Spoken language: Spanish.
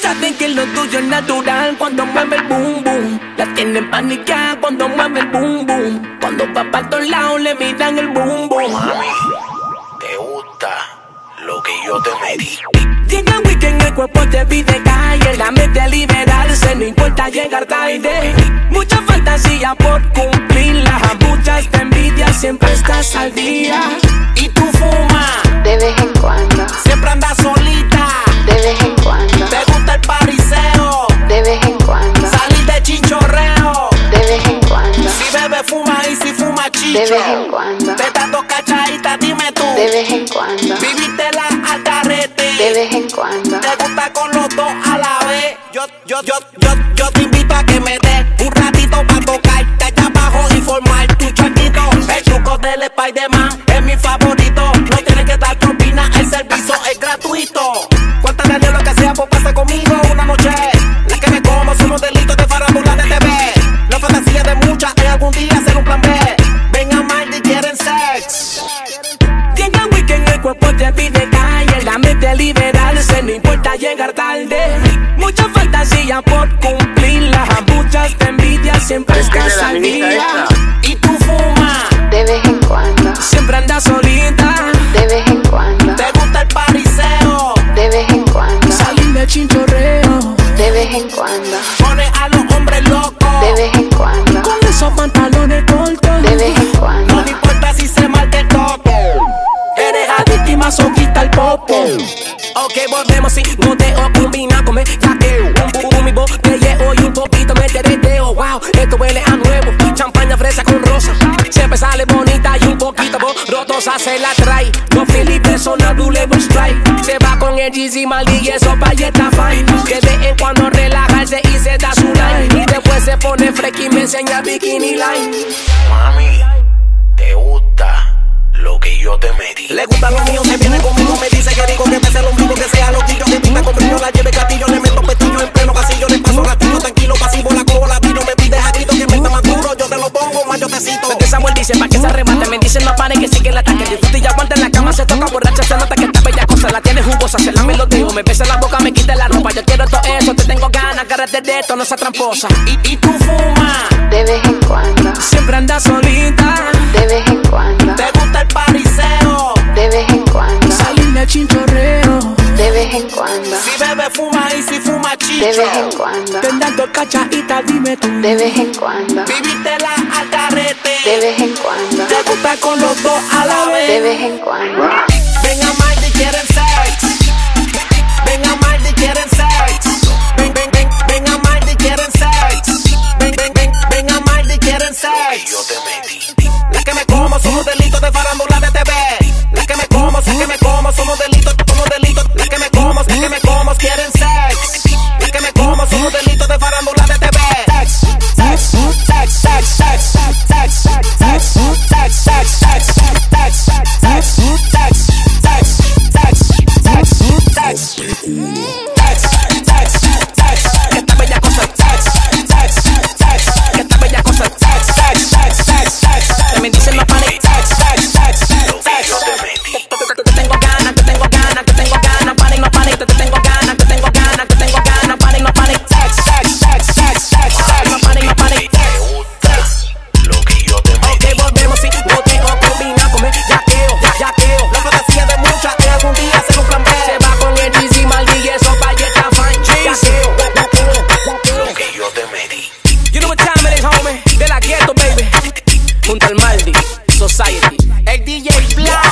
saben que lo tuyo es natural cuando mueve el boom boom. La tienen paniqueada cuando mueve el boom boom. Cuando va para todos lados le miran el boom boom. Mami, ¿te gusta lo que yo te metí? Llega el weekend, el cuerpo te pide calle. La mente a liberarse, no importa llegar tarde. Mucha fantasía por cumplirla. Muchas te envidias, siempre estás al día. Y tú fumas de vez en cuando, siempre andas solita. de vez en cuando, Te gusta el pariseo, de vez en cuando, salir de chinchorreo. de vez en cuando, Si bebe, fuma y si fuma chicho. de vez en cuando, Te tanto cachadita, dime tú. de vez en cuando, Vivítela al carrete. de vez en cuando. Te gusta con los dos a la vez. Yo te invito a que me des un ratito pa' tocarte allá abajo y formar tu charquito. El truco del Spider-Man es mi favorito. No tienes que dar propina, el servicio es gratuito. Cuéntale a Dios lo que sea por pasar conmigo una noche. La que me como son los delitos de farándula de TV. La fantasía de muchas es algún día hacer un plan B. Ven a Maldi y quieren sex. Llega el weekend, el cuerpo te pide calle. La mente a liberarse, no importa llegar tarde. Mucha fantasía por cumplirla. Muchas te envidias, siempre estás al día. Y tú fumas De vez en cuando, Siempre andas solita. de vez en cuando, te gusta el pariseo. de vez en cuando, Salir de chinchorreo. de vez en cuando, Pone a los hombres locos. de vez en cuando, Con esos pantalones cortos. de vez en cuando. No le importa si se marca el toque. Eres adicta y masoquista el popo. Ok, volvemos y goteo combina con yaqueo. Un botelleo y un poquito me tereteo. Wow, esto huele a nuevo. Champaña fresa con rosa. Siempre sale bonita y un poquito borrotosa se la trae. No Felipe, personal blue label strike. Se va con el Yeezy Maldi y eso pa' y está fine. De vez en cuando relajarse y se da su line. Y después se pone fresca y me enseña bikini line. Mami, ¿te gusta lo que yo te metí? Le gusta lo mío, se viene conmigo, me dice que digo que pese el ombligo, que sea loquillo, que pinta con brillo, la lleve gatillo, le meto pestillo en pleno pasillo, le paso gatillo, tranquilo, pasivo, la cojo, la tiro, me pides a grito, que me está más duro, yo te lo pongo, más yo te cito. De Samuel dice, pa' que se remate, me dicen no pare, que sigue el ataque, disfrute y aguanta en la cama, se toca borracha, se nota que esta bella cosa la tiene jugosa, se la melodeo, me besa en la boca, me quita la ropa, yo quiero todo eso, te tengo ganas, agárrate de esto, no seas tramposa. Y tú fumas De vez en cuando, Siempre andas solita, de vez en cuando, te gusta el pariseo. de vez en cuando, salir de chinchorreo, de vez en cuando, Si bebe, fuma y si fuma de vez en chicho. cuando, te dando cachadita, dime tú. de vez en cuando, Vivítela al carrete. de vez en cuando, Te gusta con los dos a la de vez. vez en cuando. Ven a Maldi, quieren sex. Ven a Maldi, quieren sex. Ven a Maldi, quieren sex. Ven a Maldi, quieren sex. Yo te metí. Las que me como son los delitos de farándula de TV. Las que me como son los delitos, Las que me como quieren sex. Las que me como son los delitos de farándula de TV. Sex, sex, sex, sex, sex, sex, sex, sex, sex, sex, sex, sex, sex, sex, sex, esta bella cosa, esta bella cosa, me dicen no pare, te tengo ganas, te tengo ganas, te tengo ganas, pare y no pare, te tengo ganas, te tengo ganas, te tengo ganas, pare y no pare, no pare y no pare. ¿te gusta lo que yo te metí? Ok, volvemos y goteo combina con yaqueo. La fantasía de muchas es algún día hacer un plan B. Se va con el Yeezy Maldi y eso pa' y está fine. Yaqueo. Lo que yo te metí. You know what time it is, homie. De la ghetto, baby. Junto al Maldi Society. El DJ Black.